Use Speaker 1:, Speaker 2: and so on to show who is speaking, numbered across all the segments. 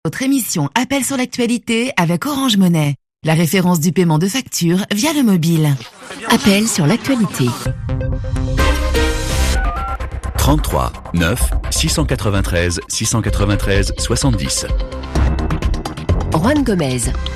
Speaker 1: Votre émission Appel sur l'actualité avec Orange Money, la référence du paiement de factures via le mobile. Appel sur l'actualité.
Speaker 2: 33 9 693 693 70.
Speaker 3: Juan Gomez.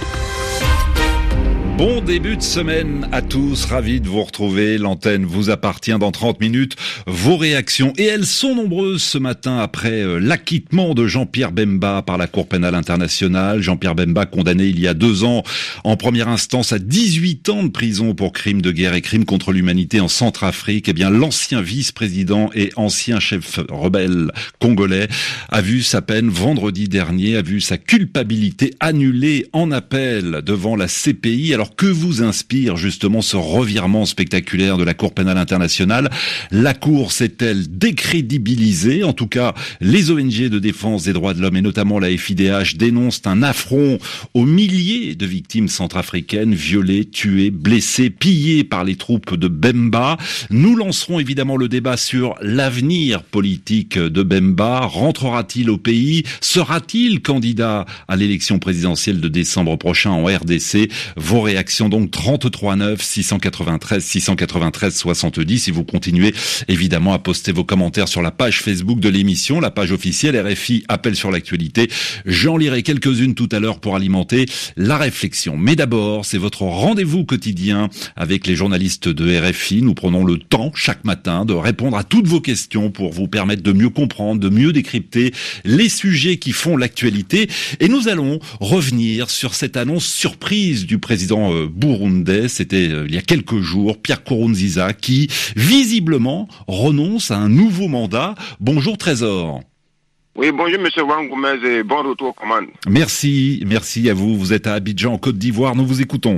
Speaker 4: Bon début de semaine à tous, ravi de vous retrouver. L'antenne vous appartient dans 30 minutes. Vos réactions, et elles sont nombreuses ce matin après l'acquittement de Jean-Pierre Bemba par la Cour pénale internationale. Jean-Pierre Bemba condamné il y a 2 ans en première instance à 18 ans de prison pour crimes de guerre et crimes contre l'humanité en Centrafrique. Eh bien, l'ancien vice-président et ancien chef rebelle congolais a vu sa peine vendredi dernier, a vu sa culpabilité annulée en appel devant la CPI. Alors, que vous inspire justement ce revirement spectaculaire de la Cour pénale internationale? La Cour s'est-elle décrédibilisée? En tout cas, les ONG de défense des droits de l'homme et notamment la FIDH dénoncent un affront aux milliers de victimes centrafricaines violées, tuées, blessées, pillées par les troupes de Bemba. Nous lancerons évidemment le débat sur l'avenir politique de Bemba. Rentrera-t-il au pays? Sera-t-il candidat à l'élection présidentielle de décembre prochain en RDC? Vos réactions donc 33 9 693 693 70. Et vous continuez évidemment à poster vos commentaires sur la page Facebook de l'émission, la page officielle RFI Appel sur l'actualité. J'en lirai quelques-unes tout à l'heure pour alimenter la réflexion. Mais d'abord, c'est votre rendez-vous quotidien avec les journalistes de RFI. Nous prenons le temps chaque matin de répondre à toutes vos questions pour vous permettre de mieux comprendre, de mieux décrypter les sujets qui font l'actualité. Et nous allons revenir sur cette annonce surprise du président burundais, c'était il y a quelques jours, Pierre Nkurunziza, qui visiblement renonce à un nouveau mandat. Bonjour Trésor.
Speaker 5: Oui, bonjour Monsieur Juan Gomez et bon retour aux commandes.
Speaker 4: Merci à vous. Vous êtes à Abidjan, en Côte d'Ivoire, nous vous écoutons.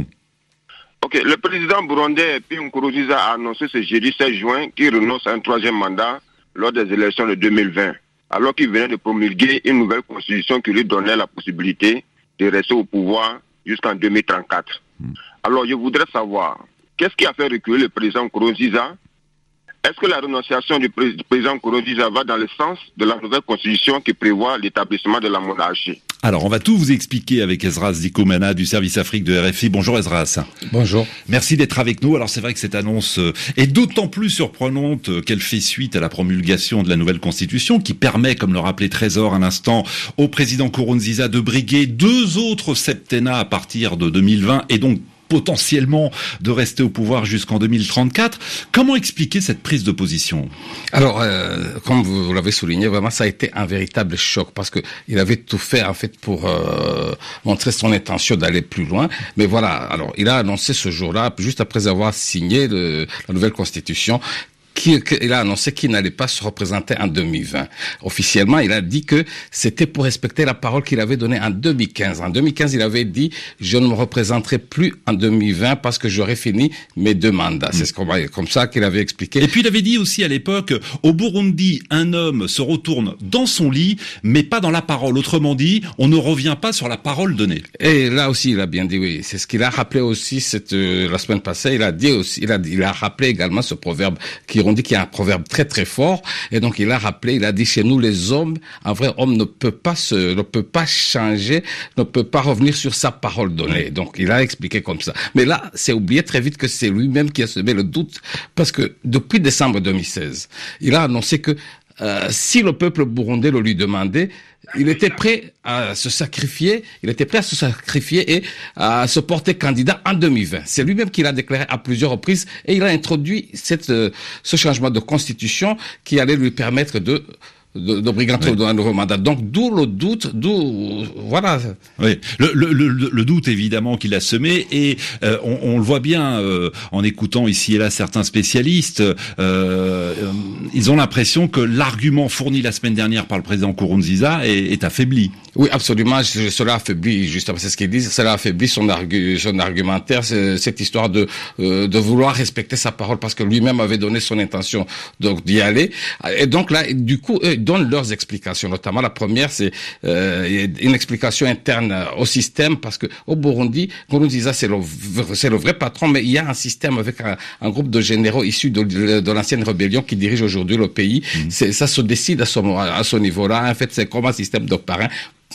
Speaker 5: Ok, le président burundais Pierre Nkurunziza a annoncé ce jeudi 16 juin qu'il renonce à un 3e mandat lors des élections de 2020, alors qu'il venait de promulguer une nouvelle constitution qui lui donnait la possibilité de rester au pouvoir jusqu'en 2034. Alors, je voudrais savoir, qu'est-ce qui a fait reculer le président Nkurunziza? Est-ce que la renonciation du président Nkurunziza va dans le sens de la nouvelle constitution qui prévoit l'établissement de la monarchie?
Speaker 4: Alors, on va tout vous expliquer avec Esdras Dikomana du service Afrique de RFI. Bonjour Esdras.
Speaker 6: Bonjour.
Speaker 4: Merci d'être avec nous. Alors, c'est vrai que cette annonce est d'autant plus surprenante qu'elle fait suite à la promulgation de la nouvelle constitution qui permet, comme le rappelait Trésor à l'instant, au président Nkurunziza de briguer 2 autres septennats à partir de 2020 et donc potentiellement de rester au pouvoir jusqu'en 2034. Comment expliquer cette prise de position?
Speaker 6: Alors, comme vous l'avez souligné, vraiment, ça a été un véritable choc parce que il avait tout fait, en fait, pour montrer son intention d'aller plus loin. Mais voilà, alors, il a annoncé ce jour-là, juste après avoir signé la nouvelle constitution, il a annoncé qu'il n'allait pas se représenter en 2020. Officiellement, il a dit que c'était pour respecter la parole qu'il avait donnée en 2015. En 2015, il avait dit « Je ne me représenterai plus en 2020 parce que j'aurai fini mes 2 mandats ». C'est comme ça qu'il avait expliqué.
Speaker 4: Et puis, il avait dit aussi à l'époque « Au Burundi, un homme se retourne dans son lit, mais pas dans la parole ». Autrement dit, on ne revient pas sur la parole donnée.
Speaker 6: Et là aussi, il a bien dit oui. C'est ce qu'il a rappelé aussi la semaine passée. Il a dit aussi, il a rappelé également ce proverbe on dit qu'il y a un proverbe très très fort, et donc il a rappelé, il a dit chez nous les hommes, un vrai homme ne peut pas changer, ne peut pas revenir sur sa parole donnée. Donc il a expliqué comme ça. Mais là, c'est oublié très vite que c'est lui-même qui a semé le doute, parce que depuis décembre 2016, il a annoncé que si le peuple burundais le lui demandait, il était prêt à se sacrifier, et à se porter candidat en 2020. C'est lui-même qui l'a déclaré à plusieurs reprises, et il a introduit ce changement de constitution qui allait lui permettre de brigantine d'un nouveau mandat. Donc, d'où le doute, voilà.
Speaker 4: Oui. Le doute, évidemment, qu'il a semé, et on le voit bien en écoutant ici et là certains spécialistes, ils ont l'impression que l'argument fourni la semaine dernière par le président Nkurunziza est affaibli.
Speaker 6: Oui, absolument. Cela affaiblit, justement, c'est ce qu'ils disent, cela affaiblit son argumentaire, cette histoire de vouloir respecter sa parole, parce que lui-même avait donné son intention donc d'y aller. Et donc là, du coup, eux donnent leurs explications. Notamment, la première, c'est une explication interne au système, parce que au Burundi, Nkurunziza, c'est le vrai patron, mais il y a un système avec un groupe de généraux issus de l'ancienne rébellion qui dirige aujourd'hui le pays. Ça se décide à ce niveau-là. En fait, c'est comme un système de parrain.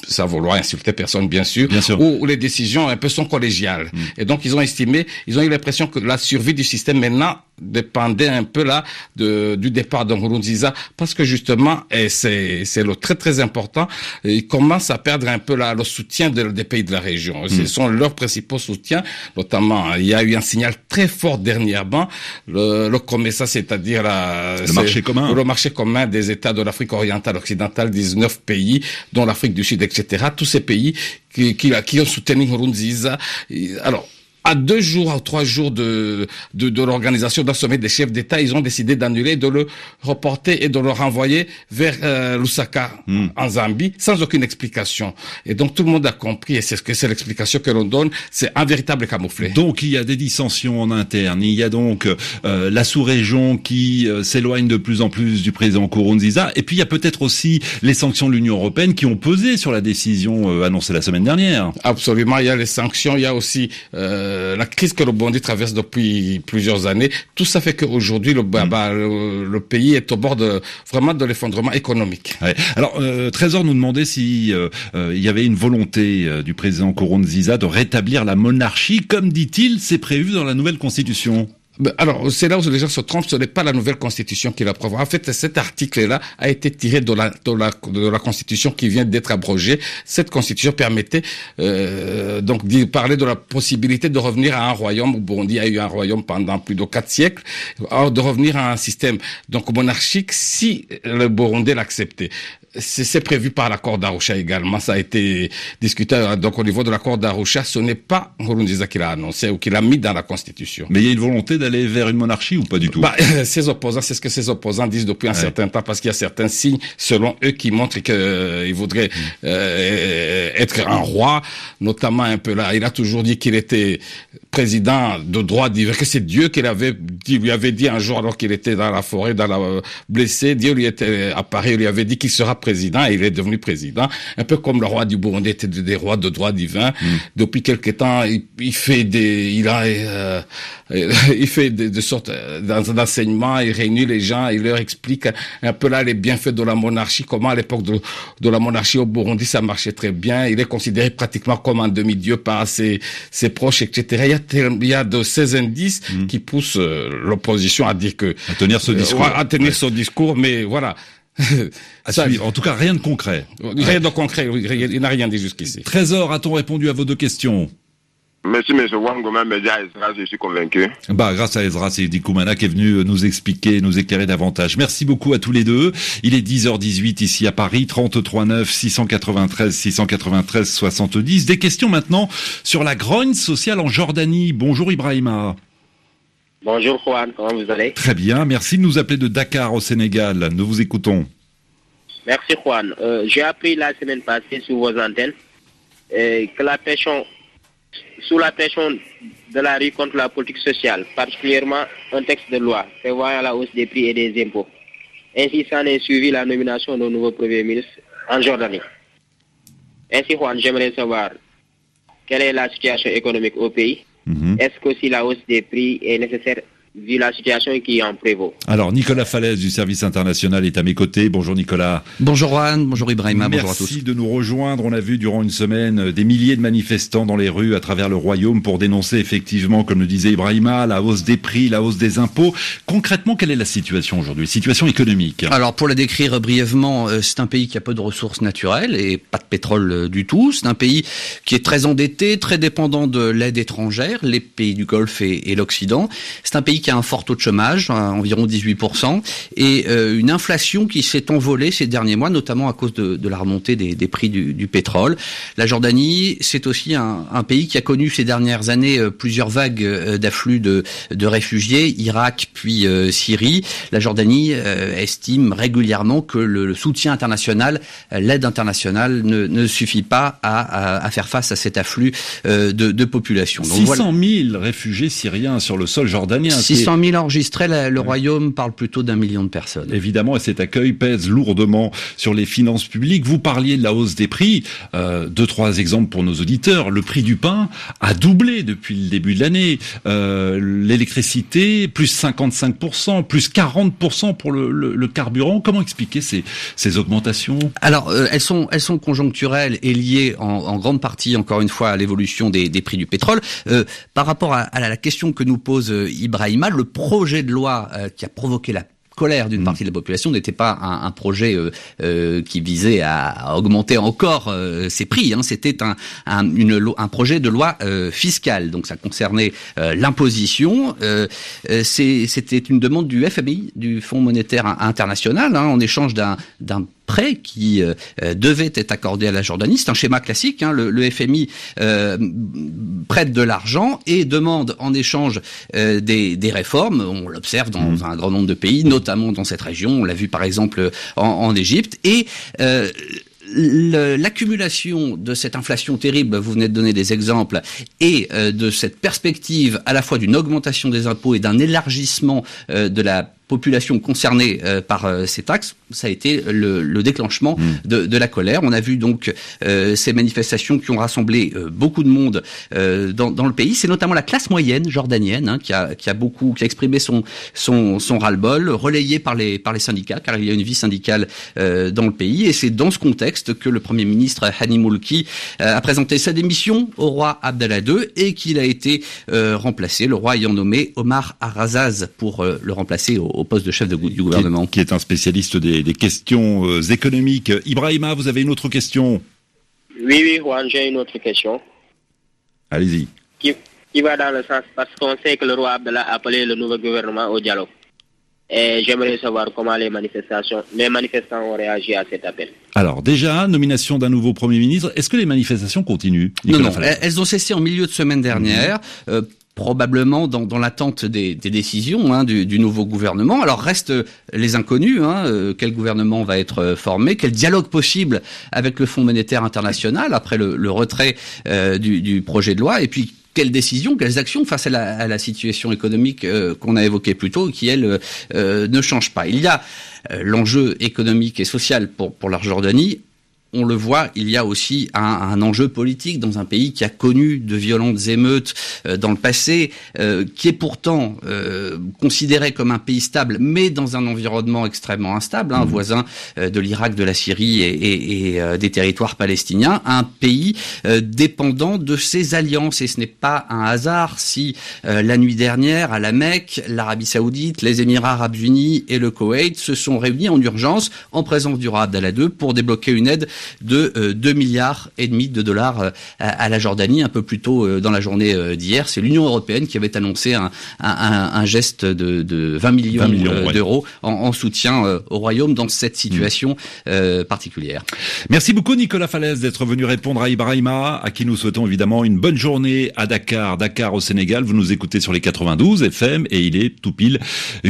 Speaker 6: sans vouloir insulter personne, bien sûr. Où les décisions un peu sont collégiales. Et donc, ils ont eu l'impression que la survie du système maintenant dépendait un peu là du départ de Nkurunziza, parce que justement, et c'est le très très important, ils commencent à perdre un peu là le soutien des pays de la région. Ce sont leurs principaux soutiens, notamment, il y a eu un signal très fort dernièrement, le COMESA, c'est-à-dire le marché commun des États de l'Afrique orientale, occidentale, 19 pays, dont l'Afrique du Sud, etc. Tous ces pays qui ont soutenu Nkurunziza. Alors, à 2 jours ou 3 jours de l'organisation d'un sommet des chefs d'État, ils ont décidé d'annuler, de le reporter et de le renvoyer vers Lusaka, en Zambie, sans aucune explication. Et donc tout le monde a compris, et c'est l'explication que l'on donne, c'est un véritable camouflet.
Speaker 4: Donc il y a des dissensions en interne, il y a donc la sous-région qui s'éloigne de plus en plus du président Nkurunziza, et puis il y a peut-être aussi les sanctions de l'Union européenne qui ont pesé sur la décision annoncée la semaine dernière.
Speaker 6: Absolument, il y a les sanctions, il y a aussi la crise que le Burundi traverse depuis plusieurs années. Tout ça fait qu'aujourd'hui, le pays est au bord vraiment de l'effondrement économique.
Speaker 4: Ouais. Alors, Trésor nous demandait si il y avait une volonté du président Nkurunziza de rétablir la monarchie, comme dit-il, c'est prévu dans la nouvelle constitution.
Speaker 6: Alors, c'est là où les gens se trompent, ce n'est pas la nouvelle constitution qui la prévoit. En fait, cet article-là a été tiré de la constitution qui vient d'être abrogée. Cette constitution permettait donc d'y parler de la possibilité de revenir à un royaume. Au Burundi a eu un royaume pendant plus de 4 siècles. De revenir à un système donc monarchique si le Burundi l'acceptait. C'est prévu par l'accord d'Arusha également. Ça a été discuté donc au niveau de l'accord d'Arusha. Ce n'est pas Nkurunziza qui l'a annoncé ou qui l'a mis dans la Constitution.
Speaker 4: Mais il y a une volonté d'aller vers une monarchie ou pas du tout?
Speaker 6: Ses opposants, c'est ce que ses opposants disent depuis un certain temps, parce qu'il y a certains signes, selon eux, qui montrent qu'ils voudraient être un roi, notamment un peu là. Il a toujours dit qu'il était président de droit divin, que c'est Dieu qui lui avait dit un jour, alors qu'il était dans la forêt, blessé, Dieu lui était apparu, lui avait dit qu'il sera président, et il est devenu président, un peu comme le roi du Burundi était des rois de droit divin. Depuis quelque temps, il fait de sortes d'enseignements, il réunit les gens, il leur explique un peu là les bienfaits de la monarchie, comment à l'époque de la monarchie au Burundi ça marchait très bien, il est considéré pratiquement comme un demi-dieu par ses proches, etc. Il y a de ces indices qui poussent l'opposition à dire que
Speaker 4: à tenir ce discours,
Speaker 6: ce discours, mais voilà.
Speaker 4: Suivre. En tout cas, rien de concret.
Speaker 6: Rien de concret. Il n'a rien dit jusqu'ici.
Speaker 4: Trésor, a-t-on répondu à vos 2 questions?
Speaker 5: Merci, M. Wangoma, mais je suis convaincu.
Speaker 4: Grâce à Ezra Sedikoumana qui est venu nous expliquer, nous éclairer davantage. Merci beaucoup à tous les deux. Il est 10h18 ici à Paris, 33 9 693 693 70. Des questions maintenant sur la grogne sociale en Jordanie. Bonjour Ibrahima.
Speaker 7: Bonjour Juan, comment vous allez?
Speaker 4: Très bien, merci de nous appeler de Dakar au Sénégal. Nous vous écoutons.
Speaker 7: Merci Juan. J'ai appris la semaine passée sur vos antennes que sous la pression de la rue contre la politique sociale, particulièrement un texte de loi prévoyant la hausse des prix et des impôts. Ainsi, s'en est suivi la nomination d'un nouveau Premier ministre en Jordanie. Ainsi, Juan, j'aimerais savoir quelle est la situation économique au pays. Est-ce que si la hausse des prix est nécessaire vu la situation qui en prévaut?
Speaker 4: Alors, Nicolas Falaise du service international est à mes côtés. Bonjour Nicolas.
Speaker 8: Bonjour Juan, bonjour Ibrahima, bonjour à tous.
Speaker 4: Merci de nous rejoindre. On a vu durant une semaine des milliers de manifestants dans les rues à travers le royaume pour dénoncer effectivement, comme le disait Ibrahima, la hausse des prix, la hausse des impôts. Concrètement, quelle est la situation aujourd'hui? Situation économique.
Speaker 8: Alors, pour la décrire brièvement, c'est un pays qui a peu de ressources naturelles et pas de pétrole du tout. C'est un pays qui est très endetté, très dépendant de l'aide étrangère, les pays du Golfe et l'Occident. C'est un pays qui a un fort taux de chômage, environ 18%, et une inflation qui s'est envolée ces derniers mois, notamment à cause de la remontée des prix du pétrole. La Jordanie, c'est aussi un pays qui a connu ces dernières années plusieurs vagues d'afflux de réfugiés, Irak puis Syrie. La Jordanie estime régulièrement que le soutien international, l'aide internationale ne suffit pas à faire face à cet afflux de population.
Speaker 4: Donc 600 000 réfugiés syriens sur le sol jordanien.
Speaker 8: 600 000 enregistrés, le Royaume parle plutôt d'1 million de personnes.
Speaker 4: Évidemment, et cet accueil pèse lourdement sur les finances publiques. Vous parliez de la hausse des prix. 2-3 exemples pour nos auditeurs. Le prix du pain a doublé depuis le début de l'année. L'électricité, plus 55%, plus 40% pour le carburant. Comment expliquer ces augmentations?
Speaker 8: Alors, elles sont conjoncturelles et liées en grande partie, encore une fois, à l'évolution des prix du pétrole. Par rapport à la question que nous pose Ibrahima, le projet de loi qui a provoqué la colère d'une partie de la population n'était pas un projet qui visait à augmenter encore ces prix. C'était un projet de loi fiscale. Donc ça concernait l'imposition. C'était une demande du FMI, du Fonds monétaire international, en échange d'un prêt qui devait être accordé à la Jordanie. C'est un schéma classique. Le FMI prête de l'argent et demande en échange des réformes. On l'observe dans un grand nombre de pays, notamment dans cette région. On l'a vu par exemple en Égypte. Et l'accumulation de cette inflation terrible, vous venez de donner des exemples, et de cette perspective à la fois d'une augmentation des impôts et d'un élargissement de la population concernée par ces taxes, ça a été le déclenchement de la colère. On a vu donc ces manifestations qui ont rassemblé beaucoup de monde dans le pays. C'est notamment la classe moyenne jordanienne qui a exprimé son ras-le-bol, relayé par les syndicats, car il y a une vie syndicale dans le pays. Et c'est dans ce contexte que le Premier ministre Hani Moulki a présenté sa démission au roi Abdallah II et qu'il a été remplacé, le roi ayant nommé Omar Arazaz pour le remplacer au poste de chef du gouvernement.
Speaker 4: Qui est un spécialiste des questions économiques. Ibrahima, vous avez une autre question?
Speaker 7: Oui, Juan, j'ai une autre question.
Speaker 4: Allez-y.
Speaker 7: Qui va dans le sens, parce qu'on sait que le roi Abdallah a appelé le nouveau gouvernement au dialogue. Et j'aimerais savoir comment les manifestants ont réagi à cet appel.
Speaker 4: Alors déjà, nomination d'un nouveau Premier ministre. Est-ce que les manifestations continuent?
Speaker 8: Non, elles ont cessé en milieu de semaine dernière. Probablement dans l'attente des décisions du nouveau gouvernement. Alors restent les inconnus, quel gouvernement va être formé, quel dialogue possible avec le Fonds monétaire international après le retrait du projet de loi, et puis quelles décisions, quelles actions face à la situation économique qu'on a évoquée plus tôt, qui elle ne change pas. Il y a l'enjeu économique et social pour la Jordanie. On le voit, il y a aussi un enjeu politique dans un pays qui a connu de violentes émeutes dans le passé, qui est pourtant considéré comme un pays stable, mais dans un environnement extrêmement instable, voisin de l'Irak, de la Syrie et des territoires palestiniens, un pays dépendant de ses alliances. Et ce n'est pas un hasard si la nuit dernière, à la Mecque, l'Arabie Saoudite, les Émirats Arabes Unis et le Koweït se sont réunis en urgence, en présence du roi Abdallah II, pour débloquer une aide de 2,5 milliards de dollars à la Jordanie. Un peu plus tôt dans la journée d'hier, c'est l'Union européenne qui avait annoncé un geste de 20 millions d'euros en soutien au Royaume dans cette situation particulière.
Speaker 4: Merci beaucoup Nicolas Falaise d'être venu répondre à Ibrahima, à qui nous souhaitons évidemment une bonne journée à Dakar au Sénégal. Vous nous écoutez sur les 92 FM et il est tout pile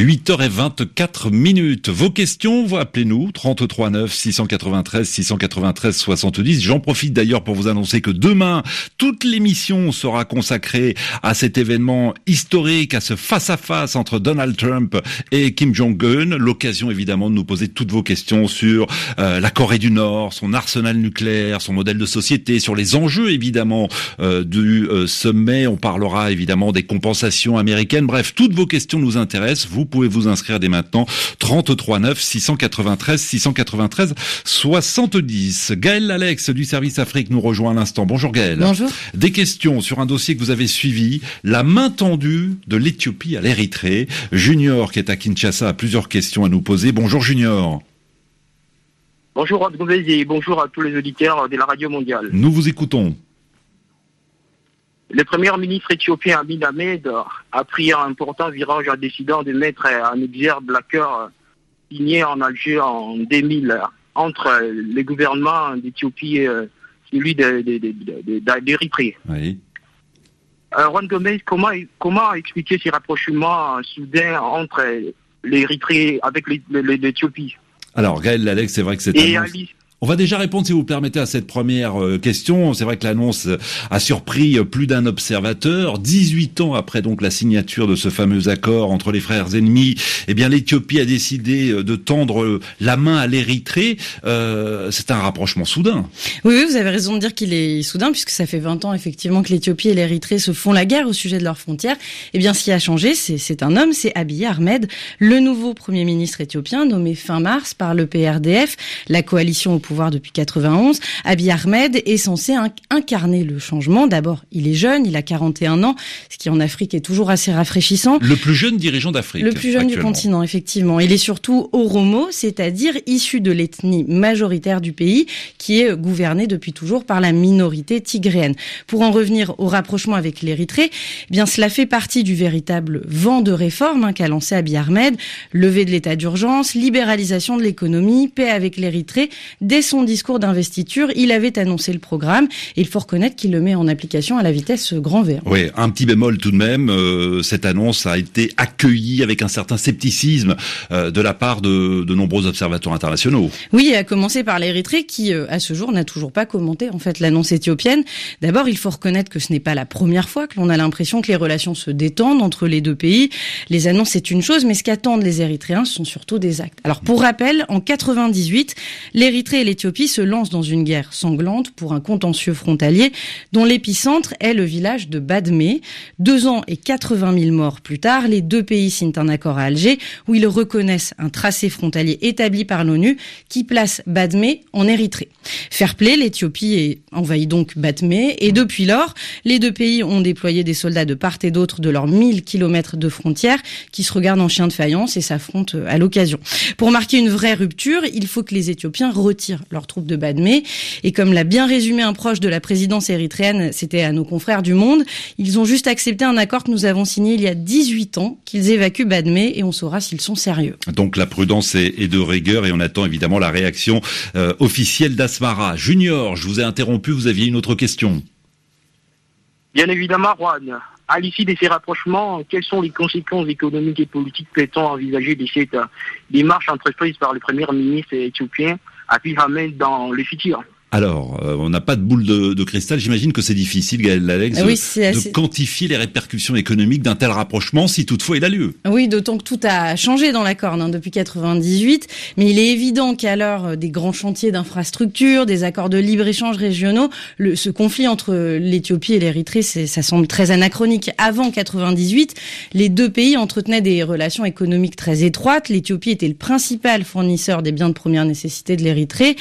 Speaker 4: 8h24. Vos questions, vous appelez-nous 33 9 693 693 70. J'en profite d'ailleurs pour vous annoncer que demain, toute l'émission sera consacrée à cet événement historique, à ce face-à-face entre Donald Trump et Kim Jong-un. L'occasion évidemment de nous poser toutes vos questions sur la Corée du Nord, son arsenal nucléaire, son modèle de société, sur les enjeux évidemment du sommet. On parlera évidemment des compensations américaines. Bref, toutes vos questions nous intéressent. Vous pouvez vous inscrire dès maintenant. 33 9 693 70. Gaël Alex du service Afrique nous rejoint à l'instant. Bonjour Gaël.
Speaker 9: Bonjour.
Speaker 4: Des questions sur un dossier que vous avez suivi, la main tendue de l'Éthiopie à l'Érythrée. Junior, qui est à Kinshasa, a plusieurs questions à nous poser. Bonjour Junior.
Speaker 10: Bonjour Rod Gomez et bonjour à tous les auditeurs de la radio mondiale.
Speaker 4: Nous vous écoutons.
Speaker 10: Le premier ministre éthiopien Abiy Ahmed a pris un important virage en décidant de mettre en exergue l'accord signé en Alger en 2000 entre le gouvernement d'Éthiopie et celui d'Érythrée.
Speaker 4: Oui.
Speaker 10: Juan Gomez, comment expliquer ces rapprochements soudains entre l'Érythrée avec l'Éthiopie?
Speaker 4: Alors Gaël Alex, c'est vrai que c'est On va déjà répondre, si vous le permettez, à cette première question. C'est vrai que l'annonce a surpris plus d'un observateur. 18 ans après donc la signature de ce fameux accord entre les frères ennemis, eh bien l'Éthiopie a décidé de tendre la main à l'Érythrée. C'est un rapprochement soudain.
Speaker 9: Oui, vous avez raison de dire qu'il est soudain, puisque ça fait 20 ans effectivement que l'Éthiopie et l'Érythrée se font la guerre au sujet de leurs frontières. Eh bien, ce qui a changé, c'est un homme, c'est Abiy Ahmed, le nouveau Premier ministre éthiopien, nommé fin mars par le PRDF, la coalition au pouvoir depuis 91. Abiy Ahmed est censé incarner le changement. D'abord, il est jeune, il a 41 ans, ce qui en Afrique est toujours assez rafraîchissant.
Speaker 4: Le plus jeune dirigeant d'Afrique.
Speaker 9: Le plus jeune du continent, effectivement. Il est surtout Oromo, c'est-à-dire issu de l'ethnie majoritaire du pays, qui est gouvernée depuis toujours par la minorité tigréenne. Pour en revenir au rapprochement avec l'Érythrée, eh bien cela fait partie du véritable vent de réforme qu'a lancé Abiy Ahmed. Levée de l'état d'urgence, libéralisation de l'économie, paix avec l'Érythrée. Dès son discours d'investiture, il avait annoncé le programme et il faut reconnaître qu'il le met en application à la vitesse grand V.
Speaker 4: Oui, un petit bémol tout de même, cette annonce a été accueillie avec un certain scepticisme de la part de nombreux observateurs internationaux.
Speaker 9: Oui, à commencer par l'Érythrée qui, à ce jour, n'a toujours pas commenté en fait l'annonce éthiopienne. D'abord, il faut reconnaître que ce n'est pas la première fois que l'on a l'impression que les relations se détendent entre les deux pays. Les annonces, c'est une chose, mais ce qu'attendent les Érythréens, ce sont surtout des actes. Alors, pour rappel, en 98, l'Érythrée et l'Éthiopie se lancent dans une guerre sanglante pour un contentieux frontalier dont l'épicentre est le village de Badmé. 2 ans et 80 000 morts plus tard, les deux pays signent un accord à Alger où ils reconnaissent un tracé frontalier établi par l'ONU qui place Badmé en Érythrée. Fair play, l'Éthiopie envahit donc Badmé et depuis lors, les deux pays ont déployé des soldats de part et d'autre de leurs 1000 kilomètres de frontières qui se regardent en chien de faïence et s'affrontent à l'occasion. Pour marquer une vraie rupture, il faut que les Éthiopiens retirent leurs troupes de Badmé. Et comme l'a bien résumé un proche de la présidence érythréenne, c'était à nos confrères du Monde, ils ont juste accepté un accord que nous avons signé il y a 18 ans, qu'ils évacuent Badmé et on saura s'ils sont sérieux.
Speaker 4: Donc la prudence est de rigueur et on attend évidemment la réaction officielle d'Asmara. Junior, je vous ai interrompu, vous aviez une autre question.
Speaker 10: Bien évidemment, Juan. À l'issue de ces rapprochements, quelles sont les conséquences économiques et politiques peut-on envisager de cette démarche entreprise par le Premier ministre éthiopien Abiy Ahmed dans le futur?
Speaker 4: Alors, on n'a pas de boule de cristal. J'imagine que c'est difficile, Gaël Alex, de quantifier les répercussions économiques d'un tel rapprochement, si toutefois il a lieu.
Speaker 9: Oui, d'autant que tout a changé dans l'accord depuis 98. Mais il est évident qu'à l'heure des grands chantiers d'infrastructures, des accords de libre-échange régionaux, ce conflit entre l'Éthiopie et l'Érythrée, ça semble très anachronique. Avant 98, les deux pays entretenaient des relations économiques très étroites. L'Éthiopie était le principal fournisseur des biens de première nécessité de l'Érythrée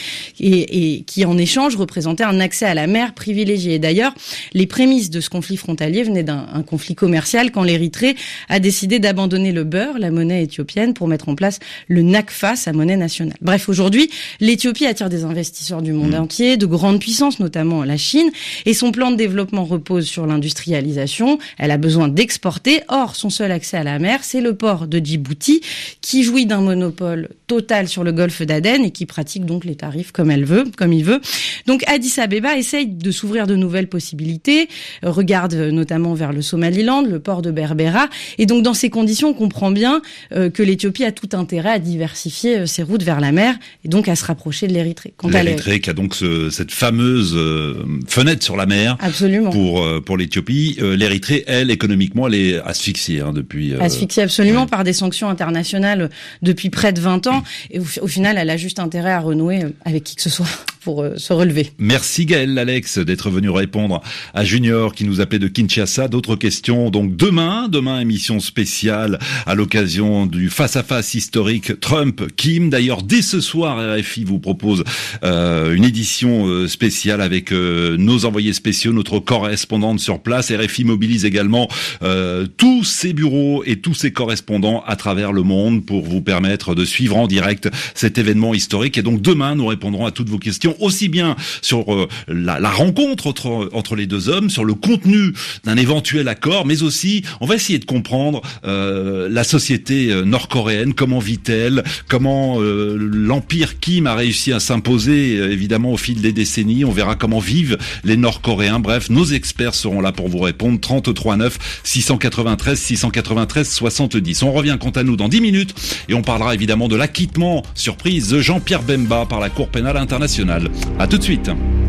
Speaker 9: et qui en échange représentait un accès à la mer privilégié. Et d'ailleurs, les prémices de ce conflit frontalier venaient d'un conflit commercial quand l'Érythrée a décidé d'abandonner le beurre, la monnaie éthiopienne, pour mettre en place le NACFA, sa monnaie nationale. Bref, aujourd'hui, l'Éthiopie attire des investisseurs du monde entier, de grandes puissances, notamment la Chine, et son plan de développement repose sur l'industrialisation. Elle a besoin d'exporter. Or, son seul accès à la mer, c'est le port de Djibouti, qui jouit d'un monopole total sur le golfe d'Aden et qui pratique donc les tarifs comme il veut. Donc Addis Abeba essaye de s'ouvrir de nouvelles possibilités, regarde notamment vers le Somaliland, le port de Berbera, et donc dans ces conditions, on comprend bien que l'Éthiopie a tout intérêt à diversifier ses routes vers la mer et donc à se rapprocher de l'Érythrée.
Speaker 4: L'Érythrée qui a donc cette fameuse fenêtre sur la mer.
Speaker 9: Absolument.
Speaker 4: Pour l'Éthiopie. L'Érythrée, elle, économiquement, elle est asphyxiée depuis.
Speaker 9: Asphyxiée absolument par des sanctions internationales depuis près de 20 ans. Et au final, elle a juste intérêt à renouer avec qui que ce soit pour se relever.
Speaker 4: Merci Gaël Alex d'être venu répondre à Junior qui nous appelait de Kinshasa. D'autres questions donc demain émission spéciale à l'occasion du face-à-face historique Trump-Kim. D'ailleurs dès ce soir RFI vous propose une édition spéciale avec nos envoyés spéciaux, notre correspondante sur place. RFI mobilise également tous ses bureaux et tous ses correspondants à travers le monde pour vous permettre de suivre en direct cet événement historique. Et donc demain nous répondrons à toutes vos questions questions aussi bien sur la rencontre entre les deux hommes, sur le contenu d'un éventuel accord, mais aussi on va essayer de comprendre la société nord-coréenne, comment vit-elle, comment l'empire Kim a réussi à s'imposer évidemment au fil des décennies. On verra comment vivent les Nord-Coréens. Bref, nos experts seront là pour vous répondre. 33 9 693 693 70. On revient quant à nous dans 10 minutes et on parlera évidemment de l'acquittement surprise de Jean-Pierre Bemba par la Cour pénale internationale. À tout de suite.